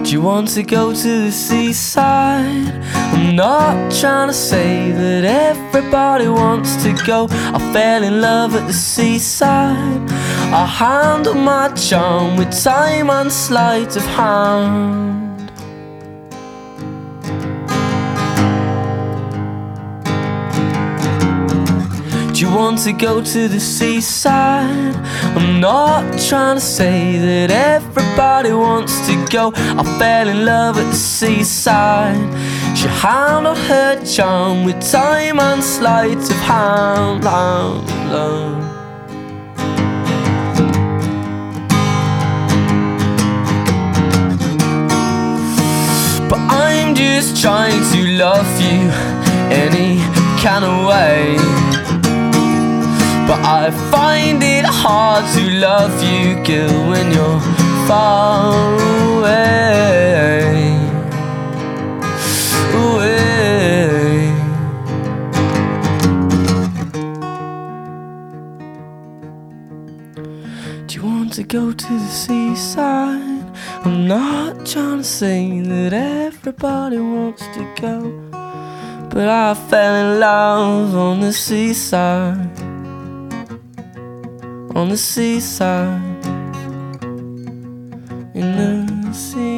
Do you want to go to the seaside? I'm not trying to say that everybody wants to go. I fell in love at the seaside. I handle my charm with time and sleight of hand. Do you want to go to the seaside? I'm not trying to say that everybody wants to go. I fell in love at the seaside. She handled her charm with time and sleight of hand. But I'm just trying to love you any kind of way. But I find it hard to love you, girl, when you're far away. Do you want to go to the seaside? I'm not trying to say that everybody wants to go, but I fell in love on the seaside. On the seaside, in the sea.